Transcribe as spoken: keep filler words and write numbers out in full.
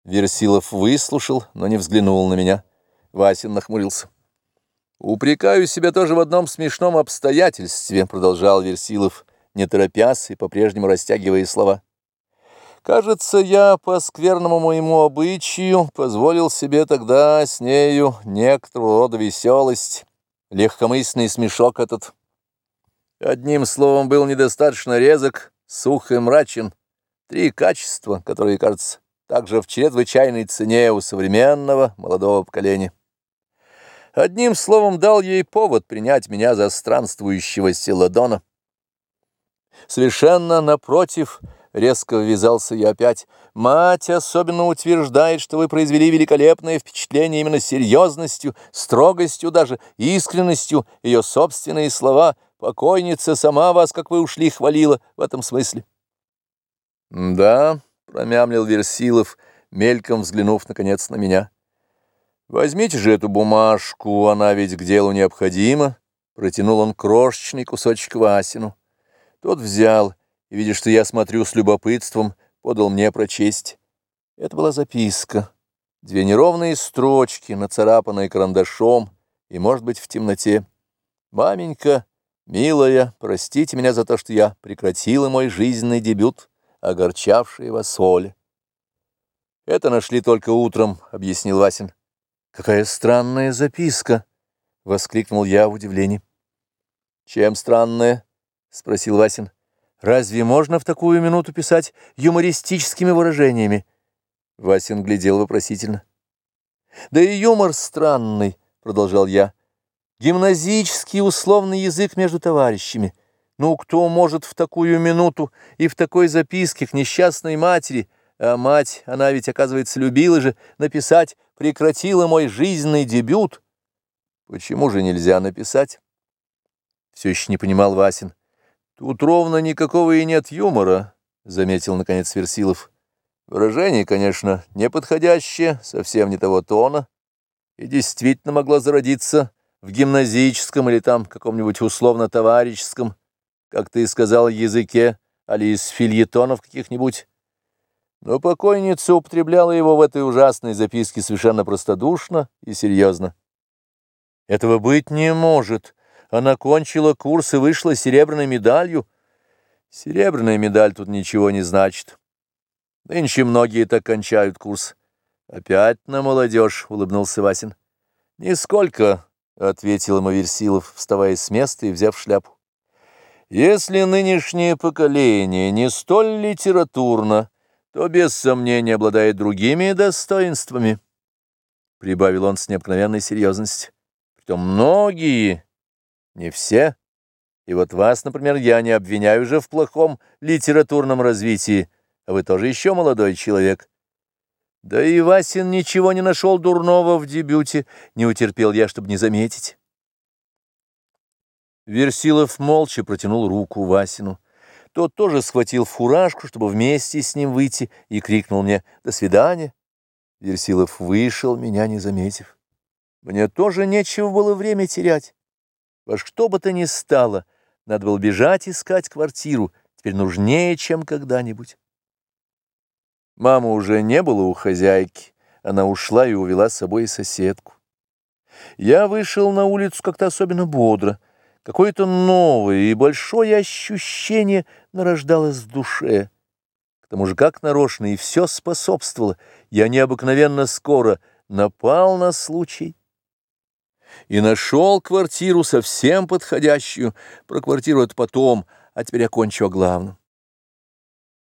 Версилов выслушал, но не взглянул на меня. Васин нахмурился. «Упрекаю себя тоже в одном смешном обстоятельстве», — продолжал Версилов, не торопясь и по-прежнему растягивая слова. «Кажется, я по скверному моему обычаю позволил себе тогда с нею некоторого рода веселость, легкомысленный смешок этот. Одним словом, был недостаточно резок, сух и мрачен. Три качества, которые, кажется, также в чрезвычайной цене у современного молодого поколения. Одним словом, дал ей повод принять меня за странствующего Селадона. Совершенно напротив, резко ввязался я опять, мать особенно утверждает, что вы произвели великолепное впечатление именно серьезностью, строгостью даже, искренностью, ее собственные слова. Покойница сама вас, как вы ушли, хвалила в этом смысле. «Да», — промямлил Версилов, мельком взглянув, наконец, на меня. «Возьмите же эту бумажку, она ведь к делу необходима», — протянул он крошечный кусочек Васину. Тот взял и, видя, что я смотрю с любопытством, подал мне прочесть. Это была записка. Две неровные строчки, нацарапанные карандашом и, может быть, в темноте. «Маменька, милая, простите меня за то, что я прекратила мой жизненный дебют, огорчавший вас Оля». «Это нашли только утром», — объяснил Васин. «Какая странная записка!» — воскликнул я в удивлении. «Чем странная?» — спросил Васин. «Разве можно в такую минуту писать юмористическими выражениями?» Васин глядел вопросительно. «Да и юмор странный», — продолжал я. «Гимназический условный язык между товарищами. Ну, кто может в такую минуту и в такой записке к несчастной матери, а мать, она ведь, оказывается, любила же, написать «прекратила мой жизненный дебют». Почему же нельзя написать?» Все еще не понимал Васин. «Тут ровно никакого и нет юмора», — заметил, наконец, Версилов. «Выражение, конечно, неподходящее, совсем не того тона, и действительно могло зародиться в гимназическом или там каком-нибудь условно-товарищеском, как ты сказал, языке, али из фельетонов каких-нибудь. Но покойница употребляла его в этой ужасной записке совершенно простодушно и серьезно. Этого быть не может. Она кончила курс и вышла серебряной медалью. Серебряная медаль тут ничего не значит. Нынче многие так кончают курс. Опять на молодежь, — улыбнулся Васин. Нисколько, — ответил ему Версилов, вставая с места и взяв шляпу. Если нынешнее поколение не столь литературно, то без сомнения обладает другими достоинствами, — прибавил он с необыкновенной серьезностью. Притом многие, не все, и вот вас, например, я не обвиняю же в плохом литературном развитии, а вы тоже еще молодой человек. Да и Васин ничего не нашел дурного в дебюте, не утерпел я, чтобы не заметить. Версилов молча протянул руку Васину. Тот тоже схватил фуражку, чтобы вместе с ним выйти, и крикнул мне «До свидания». Версилов вышел, меня не заметив. Мне тоже нечего было время терять. Во что бы то ни стало, надо было бежать искать квартиру, теперь нужнее, чем когда-нибудь. Мамы уже не было у хозяйки, она ушла и увела с собой соседку. Я вышел на улицу как-то особенно бодро. Какое-то новое и большое ощущение нарождалось в душе. К тому же, как нарочно, и все способствовало. Я необыкновенно скоро напал на случай и нашел квартиру совсем подходящую. Про квартиру это потом, а теперь я кончу о главном.